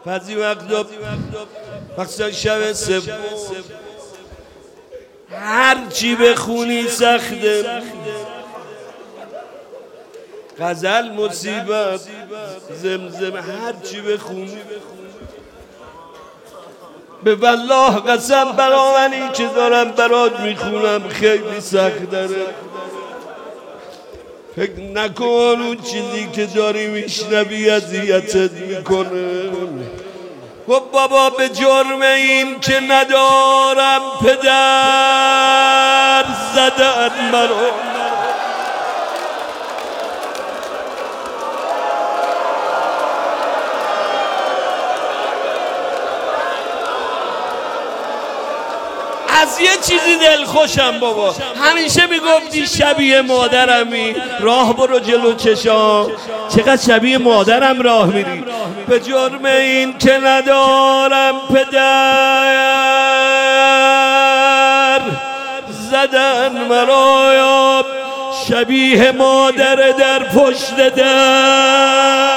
بعضی وقتا وقتا شب سوم هر چی بخونی سخته، غزل مصیبت زمزم هر چی بخونی. به والله قسم برای که دارم برات میخونم خیلی سخت داره. فکر نکن اون چیزی که داری میشنوی اذیتت میکنه. خب بابا به جرم این که ندارم پدر زدن مرا، از یه چیزی دلخوشم بابا. همیشه میگفتی شبیه مادرمی، راه برو جلو چشام، چقدر شبیه مادرم راه میری. به جرم این که ندارم پدر زدن مرا، یا شبیه مادر در پشت در.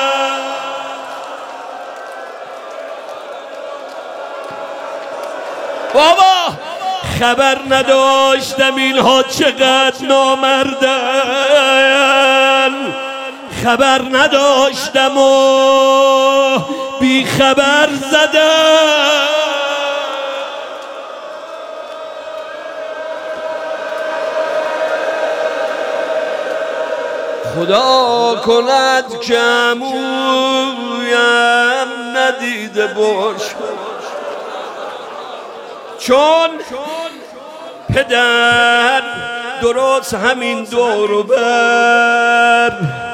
بابا خبر نداشتم اینها چقدر نامردن، خبر نداشتم و بی خبر زدن. خدا کند که عمویم ندیده باش، چون پدر درست همین دورو بر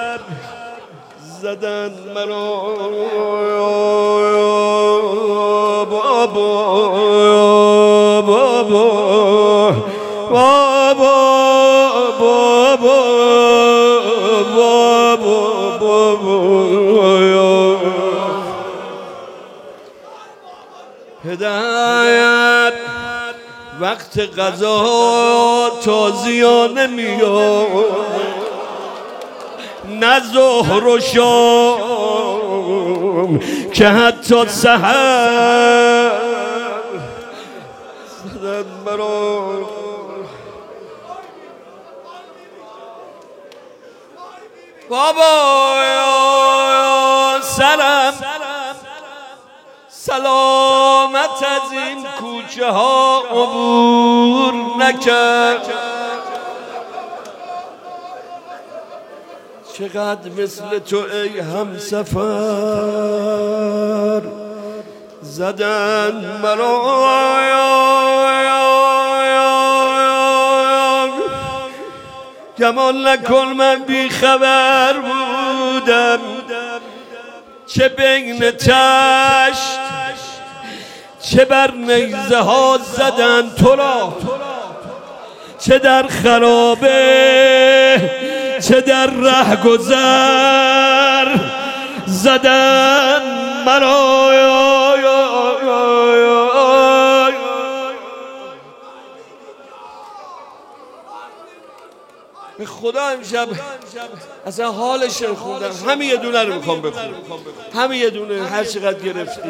زدن مرا. بابا بابا بابا بابا بابا پدر وقت غذا تازیانه میاد، نه ظهر و شام که حتی سحر زدن مرا. بابا سرم سلامت از این کوچه ها عبور نکرد، چقدر مثل تو ای همسفر زدن مرا. گمان نکن من بی خبر بودم، چه بین تشت چه بر نیزه ها زدن تو را، چه در خرابه چه در رهگذر زدن مرا. به خدا امشب اصلا حالش خوندم، همین یه دونه رو میخوام بخونم، همین یه دونه هر چقدر گرفتی.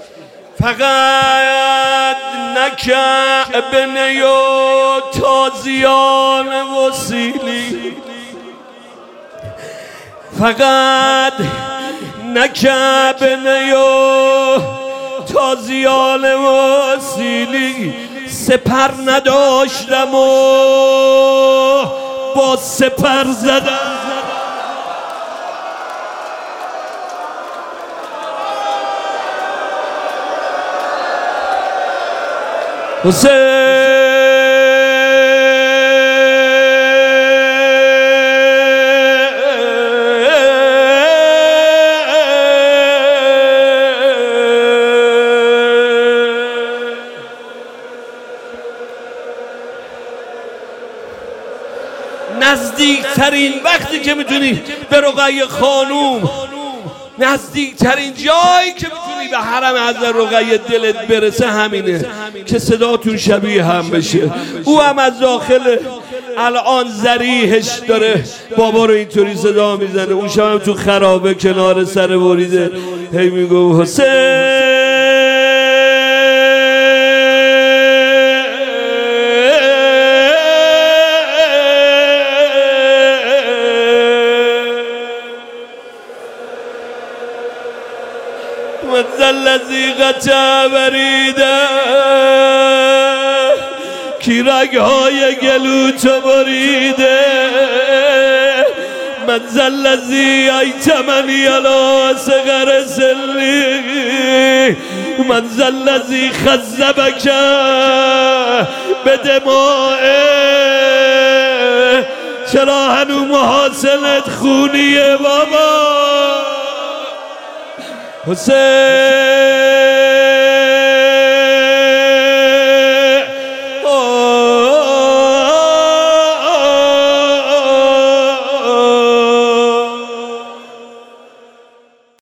فقط نکعبنه و تازیان وسیلی، فقط نکعبنه و تازیان وسیلی، سپر نداشتم و با سپر زدم. حسین نزدیکترین وقتی که میتونی به رقیه خانوم، نزدیکترین جایی که میتونی به حرم حضرت رقیه دلت برسه همینه که صداتون شبیه هم بشه. او هم از داخل الان ذریحش داره بابا رو اینطوری صدا میزنه. اون شب هم تو خرابه کنار سر بریده هی میگو حسین من ذا الذی قطع بریده کی رگهای گلو تو بریده من ذا الذی ایتمنی علی صغر سنی من ذا الذی خذبک بدمائه چرا هنو محاسنت خونیه بابا حسین